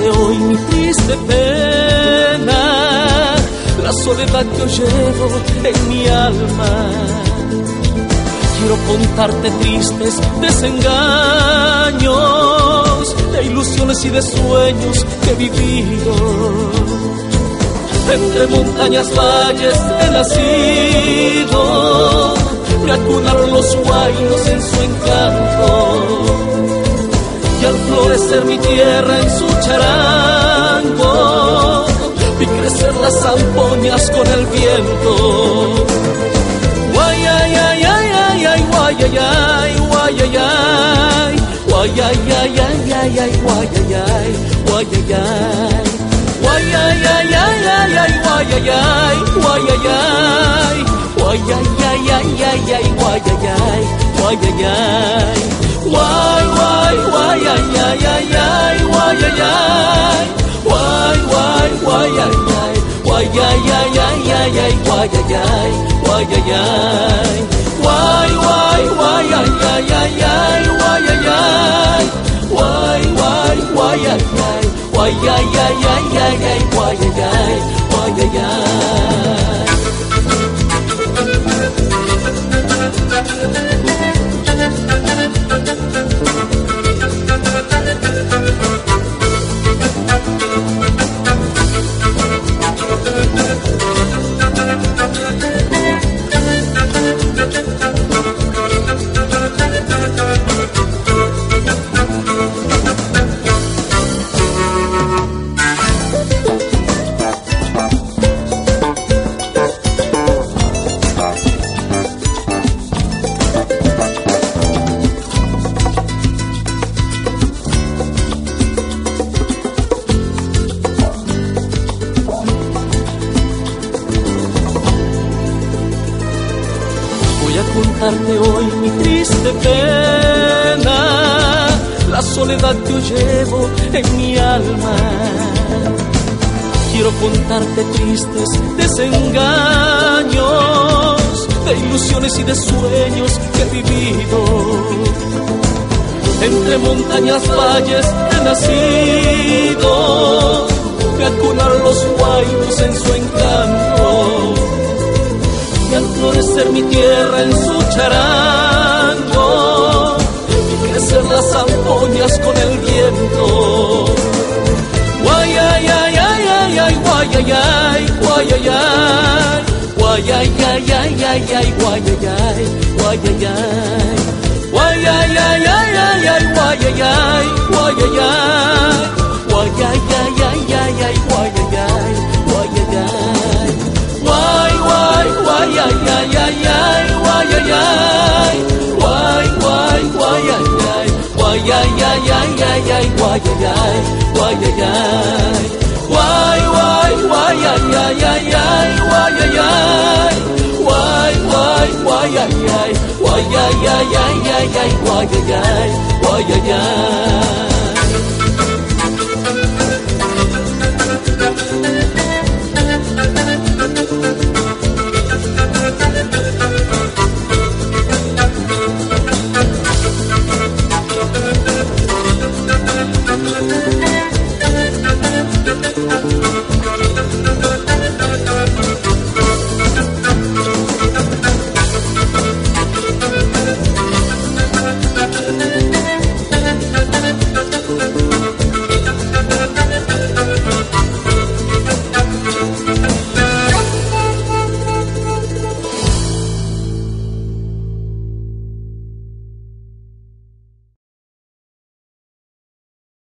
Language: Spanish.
contarte hoy mi triste pena, la soledad que yo llevo en mi alma. Quiero contarte tristes desengaños, de ilusiones y de sueños que he vivido. Entre montañas, valles he nacido, me acunaron los huaynos en su encanto. Y al florecer mi tierra en su charango, vi crecer las zampoñas con el viento. Guay, ay, ay, ay, ay, ay, guay, ay, ay, guay, ay, ay, guay, ay, ay, ay, ay, ay, guay, ay, ay, guay, ay, ay. Guay, ay, ay, ay, ay, ay, guay, ay, ay, guay, ay, ay, guay, ay, ay, ay, ay, ay, guay, ay, ay, guay, ay, ay. Guay, guay, guay, ay, ay, ay, ay, guay, ay, ay. Guay, guay, guay, ay, ay, guay, ay, ay, ay, ay, ay, guay, ay, ay, guay, ay, ay. Guay, guay, guay, ay, ay, ay, ay, guay, ay, ay. Guay, guay, guay, ay, ay, guay, ay, ay, ay, ay, ay, guay, ay, ay, guay, ay, ay. Contarte hoy mi triste pena, la soledad que yo llevo en mi alma. Quiero contarte tristes desengaños, de ilusiones y de sueños que he vivido. Entre montañas, valles he nacido, me acunaron los huaynos en su encanto. Y al florecer mi tierra en su charango, y crecer las zampoñas con el viento. Guay, ay, ay, ay, ay, ay, guay, ay, ay, guay, ay, ay. Guay, ay, ay, ay, ay, ay, guay, ay, ay, guay, ay, ay. Guay, ay, ay, ay, ay, ay, guay, ay, ay, guay, ay, ay. Guay, ay, ay, ay, ay, ay, guay, ay, ay, guay, ay, ay. Guay, guay, guay, ay, ay, ay, ay, guay, ay, ay. Guay, guay, guay, ay, ay, guay, ay, ay, ay, ay, ay, guay, ay, ay, guay, ay, ay. Guay, guay, guay, ay, ay, ay, ay, guay, ay, ay. Guay, guay, guay, ay, ay, guay, ay, ay, ay, ay, ay, guay, ay, ay, guay, ay, ay.